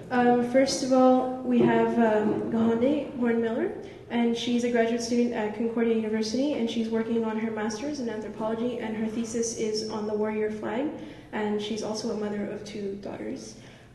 First of all, we have Gahonde Horn-Miller, and she's a graduate student at Concordia University, and she's working on her master's in anthropology, and her thesis is on the warrior flag, and she's also a mother of 2 daughters.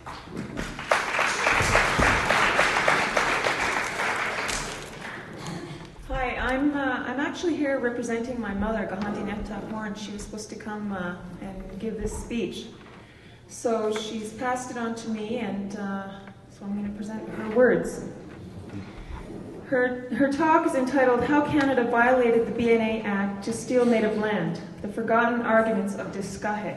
Hi, I'm actually here representing my mother, Gahonde Netta Horn. She was supposed to come and give this speech. So she's passed it on to me, and so I'm going to present her words. Her talk is entitled, How Canada Violated the BNA Act to Steal Native Land, The Forgotten Arguments of Diskahe.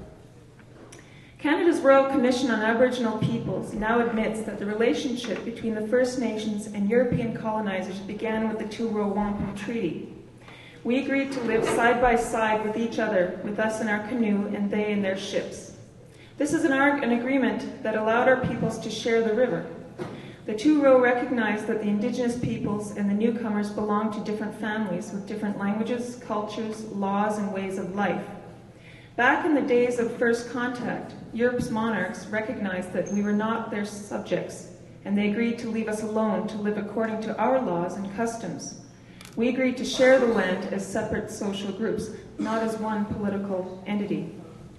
Canada's Royal Commission on Aboriginal Peoples now admits that the relationship between the First Nations and European colonizers began with the Two-Row Wampum Treaty. We agreed to live side by side with each other, with us in our canoe and they in their ships. This is an agreement that allowed our peoples to share the river. The Two-Row recognized that the Indigenous peoples and the newcomers belonged to different families with different languages, cultures, laws, and ways of life. Back in the days of first contact, Europe's monarchs recognized that we were not their subjects, and they agreed to leave us alone to live according to our laws and customs. We agreed to share the land as separate social groups, not as one political entity.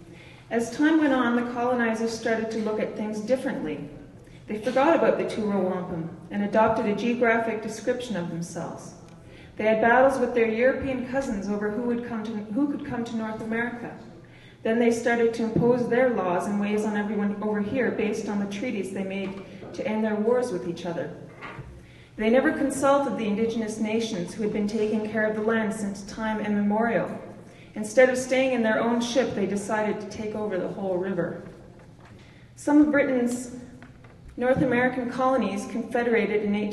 As time went on, the colonizers started to look at things differently. They forgot about the Two-Row Wampum and adopted a geographic description of themselves. They had battles with their European cousins over who could come to North America. Then they started to impose their laws and ways on everyone over here based on the treaties they made to end their wars with each other. They never consulted the Indigenous nations who had been taking care of the land since time immemorial. Instead of staying in their own ship, they decided to take over the whole river. Some of Britain's North American colonies confederated in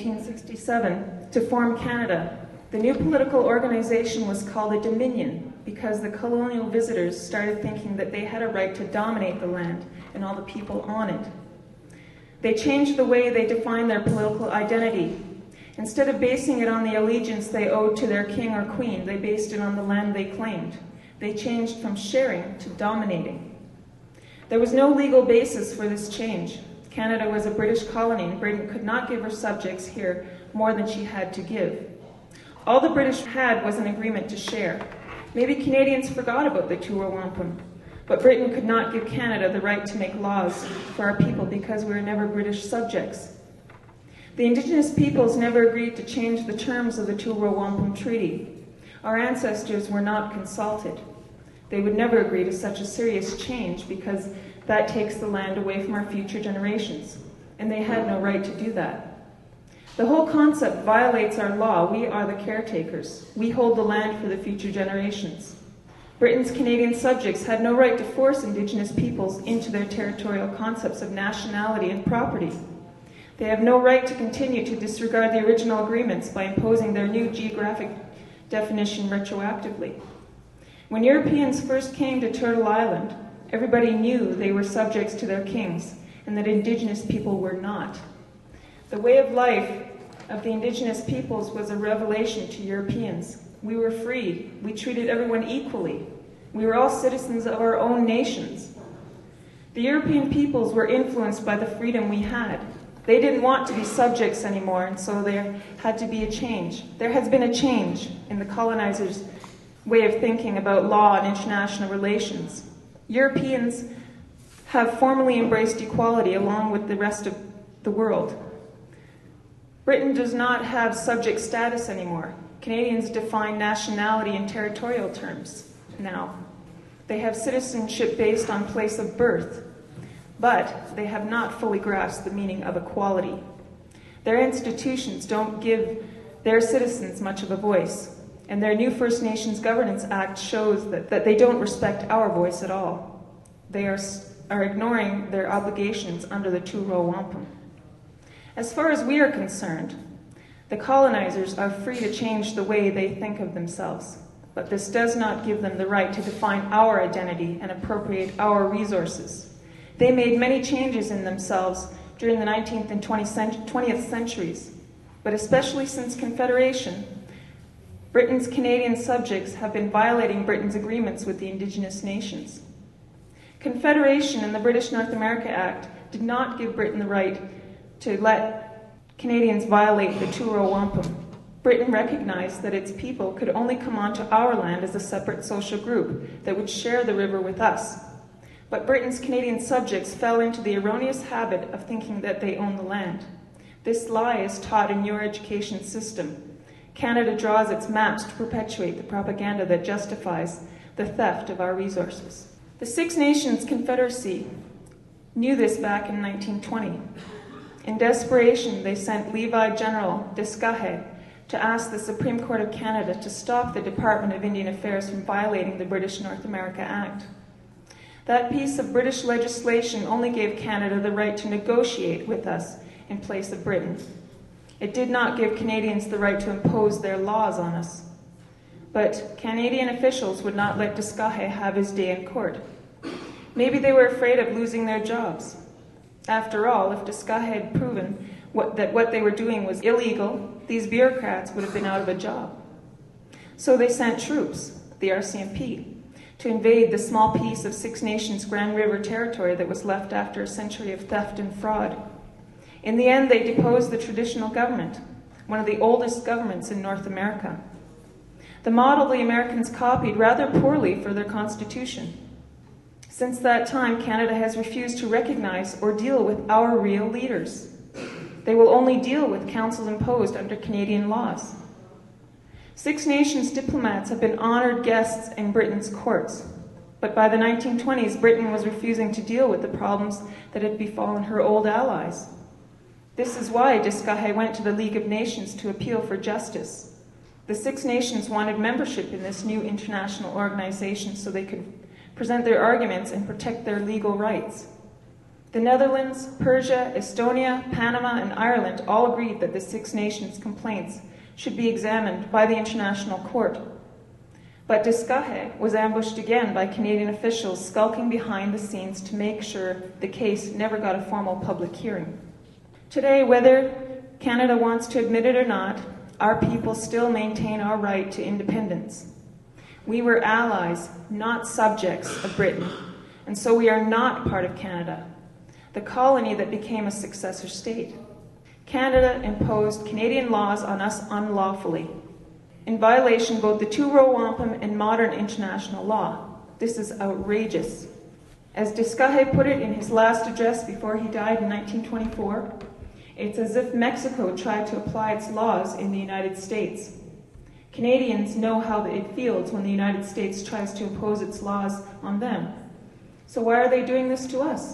1867 to form Canada. The new political organization was called a Dominion because the colonial visitors started thinking that they had a right to dominate the land and all the people on it. They changed the way they defined their political identity. Instead of basing it on the allegiance they owed to their king or queen, they based it on the land they claimed. They changed from sharing to dominating. There was no legal basis for this change. Canada was a British colony, and Britain could not give her subjects here more than she had to give. All the British had was an agreement to share. Maybe Canadians forgot about the Two-Row Wampum, but Britain could not give Canada the right to make laws for our people because we were never British subjects. The Indigenous peoples never agreed to change the terms of the Two-Row Wampum Treaty. Our ancestors were not consulted. They would never agree to such a serious change because that takes the land away from our future generations, and they had no right to do that. The whole concept violates our law. We are the caretakers. We hold the land for the future generations. Britain's Canadian subjects had no right to force Indigenous peoples into their territorial concepts of nationality and property. They have no right to continue to disregard the original agreements by imposing their new geographic definition retroactively. When Europeans first came to Turtle Island, everybody knew they were subjects to their kings and that Indigenous people were not. The way of life of the Indigenous peoples was a revelation to Europeans. We were free. We treated everyone equally. We were all citizens of our own nations. The European peoples were influenced by the freedom we had. They didn't want to be subjects anymore, and so there had to be a change. There has been a change in the colonizers' way of thinking about law and international relations. Europeans have formally embraced equality along with the rest of the world. Britain does not have subject status anymore. Canadians define nationality in territorial terms now. They have citizenship based on place of birth, but they have not fully grasped the meaning of equality. Their institutions don't give their citizens much of a voice, and their new First Nations Governance Act shows that they don't respect our voice at all. They are ignoring their obligations under the Two-Row Wampum. As far as we are concerned, the colonizers are free to change the way they think of themselves, but this does not give them the right to define our identity and appropriate our resources. They made many changes in themselves during the 19th and 20th centuries, but especially since Confederation, Britain's Canadian subjects have been violating Britain's agreements with the Indigenous nations. Confederation and the British North America Act did not give Britain the right to let Canadians violate the two-row wampum. Britain recognized that its people could only come onto our land as a separate social group that would share the river with us. But Britain's Canadian subjects fell into the erroneous habit of thinking that they own the land. This lie is taught in your education system. Canada draws its maps to perpetuate the propaganda that justifies the theft of our resources. The Six Nations Confederacy knew this back in 1920. In desperation, they sent Levi General Descahe to ask the Supreme Court of Canada to stop the Department of Indian Affairs from violating the British North America Act. That piece of British legislation only gave Canada the right to negotiate with us in place of Britain. It did not give Canadians the right to impose their laws on us. But Canadian officials would not let Descahe have his day in court. Maybe they were afraid of losing their jobs. After all, if Descahe had proven that what they were doing was illegal, these bureaucrats would have been out of a job. So they sent troops, the RCMP, to invade the small piece of Six Nations Grand River territory that was left after a century of theft and fraud. In the end, they deposed the traditional government, one of the oldest governments in North America. The model the Americans copied rather poorly for their constitution. Since that time, Canada has refused to recognize or deal with our real leaders. They will only deal with councils imposed under Canadian laws. Six Nations diplomats have been honored guests in Britain's courts, but by the 1920s, Britain was refusing to deal with the problems that had befallen her old allies. This is why Descahe went to the League of Nations to appeal for justice. The Six Nations wanted membership in this new international organization so they could present their arguments and protect their legal rights. The Netherlands, Persia, Estonia, Panama, and Ireland all agreed that the Six Nations complaints should be examined by the International Court. But Descahe was ambushed again by Canadian officials skulking behind the scenes to make sure the case never got a formal public hearing. Today, whether Canada wants to admit it or not, our people still maintain our right to independence. We were allies, not subjects of Britain, and so we are not part of Canada, the colony that became a successor state. Canada imposed Canadian laws on us unlawfully, in violation of both the two-row wampum and modern international law. This is outrageous. As Descahe put it in his last address before he died in 1924, it's as if Mexico tried to apply its laws in the United States. Canadians know how it feels when the United States tries to impose its laws on them. So why are they doing this to us?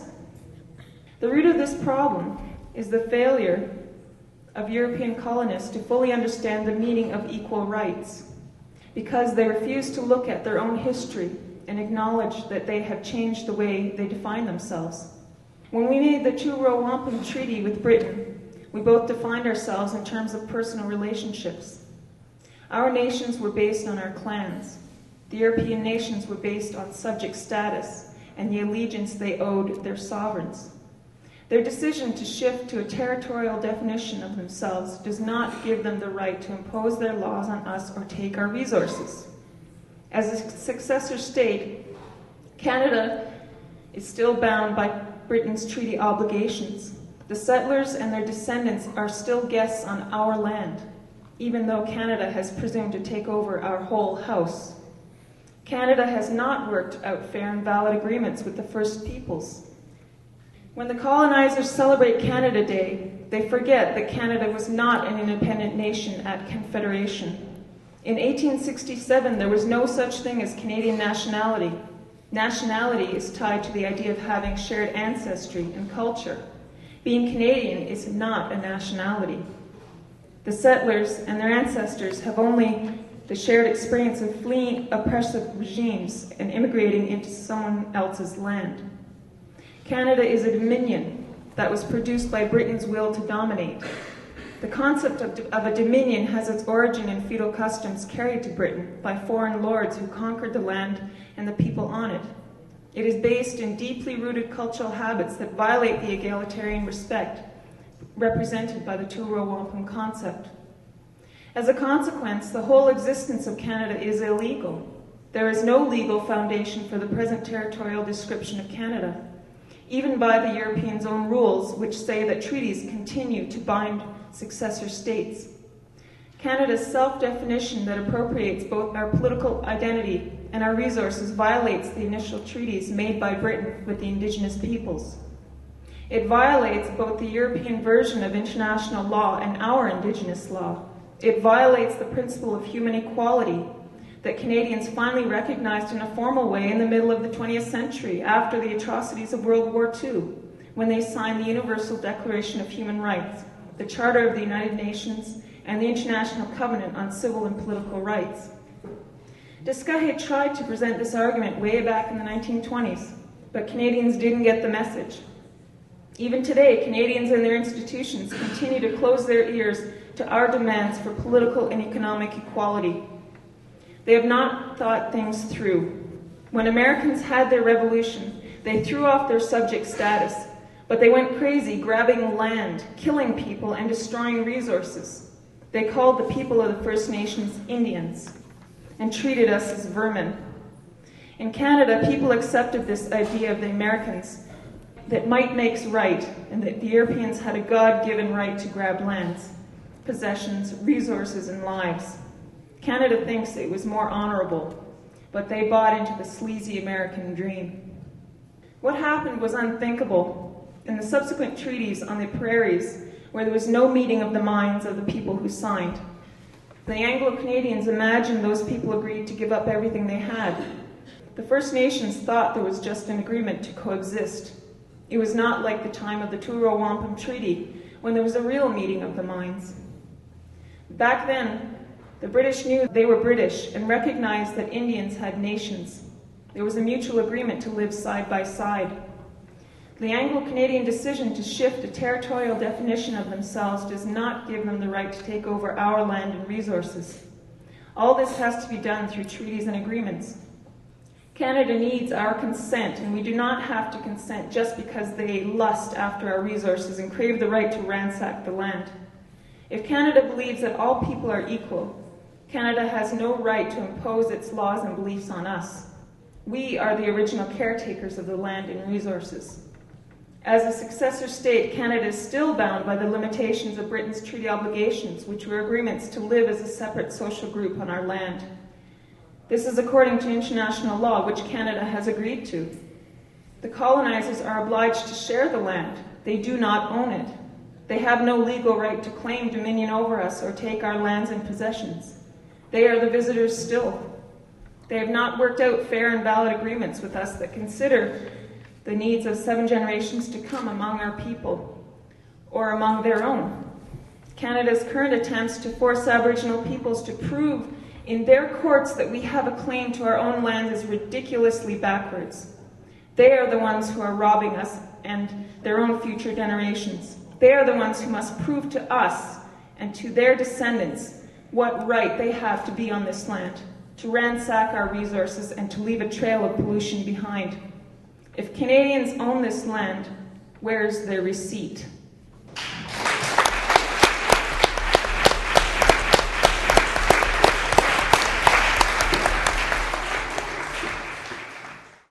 The root of this problem is the failure of European colonists to fully understand the meaning of equal rights, because they refuse to look at their own history and acknowledge that they have changed the way they define themselves. When we made the two-row wampum treaty with Britain, we both defined ourselves in terms of personal relationships. Our nations were based on our clans. The European nations were based on subject status and the allegiance they owed their sovereigns. Their decision to shift to a territorial definition of themselves does not give them the right to impose their laws on us or take our resources. As a successor state, Canada is still bound by Britain's treaty obligations. The settlers and their descendants are still guests on our land, even though Canada has presumed to take over our whole house. Canada has not worked out fair and valid agreements with the First Peoples. When the colonizers celebrate Canada Day, they forget that Canada was not an independent nation at Confederation. In 1867, there was no such thing as Canadian nationality. Nationality is tied to the idea of having shared ancestry and culture. Being Canadian is not a nationality. The settlers and their ancestors have only the shared experience of fleeing oppressive regimes and immigrating into someone else's land. Canada is a dominion that was produced by Britain's will to dominate. The concept of a dominion has its origin in feudal customs carried to Britain by foreign lords who conquered the land and the people on it. It is based in deeply rooted cultural habits that violate the egalitarian respect represented by the two-row wampum concept. As a consequence, the whole existence of Canada is illegal. There is no legal foundation for the present territorial description of Canada. even by the Europeans' own rules, which say that treaties continue to bind successor states. Canada's self-definition that appropriates both our political identity and our resources violates the initial treaties made by Britain with the Indigenous peoples. It violates both the European version of international law and our Indigenous law. It violates the principle of human equality that Canadians finally recognized in a formal way in the middle of the 20th century after the atrocities of World War II, when they signed the Universal Declaration of Human Rights, the Charter of the United Nations, and the International Covenant on Civil and Political Rights. Descartes tried to present this argument way back in the 1920s, but Canadians didn't get the message. Even today, Canadians and their institutions continue to close their ears to our demands for political and economic equality. They have not thought things through. When Americans had their revolution, they threw off their subject status, but they went crazy grabbing land, killing people, and destroying resources. They called the people of the First Nations Indians and treated us as vermin. In Canada, people accepted this idea of the Americans that might makes right, and that the Europeans had a God-given right to grab lands, possessions, resources, and lives. Canada thinks it was more honorable, but they bought into the sleazy American dream. What happened was unthinkable. In the subsequent treaties on the prairies, where there was no meeting of the minds of the people who signed, the Anglo-Canadians imagined those people agreed to give up everything they had. The First Nations thought there was just an agreement to coexist. It was not like the time of the Truro Wampum Treaty, when there was a real meeting of the minds. Back then, the British knew they were British and recognized that Indians had nations. There was a mutual agreement to live side by side. The Anglo-Canadian decision to shift a territorial definition of themselves does not give them the right to take over our land and resources. All this has to be done through treaties and agreements. Canada needs our consent, and we do not have to consent just because they lust after our resources and crave the right to ransack the land. If Canada believes that all people are equal, Canada has no right to impose its laws and beliefs on us. We are the original caretakers of the land and resources. As a successor state, Canada is still bound by the limitations of Britain's treaty obligations, which were agreements to live as a separate social group on our land. This is according to international law, which Canada has agreed to. The colonizers are obliged to share the land. They do not own it. They have no legal right to claim dominion over us or take our lands and possessions. They are the visitors still. They have not worked out fair and valid agreements with us that consider the needs of 7 generations to come among our people, or among their own. Canada's current attempts to force Aboriginal peoples to prove in their courts that we have a claim to our own land is ridiculously backwards. They are the ones who are robbing us and their own future generations. They are the ones who must prove to us and to their descendants what right they have to be on this land, to ransack our resources and to leave a trail of pollution behind. If Canadians own this land, where's their receipt?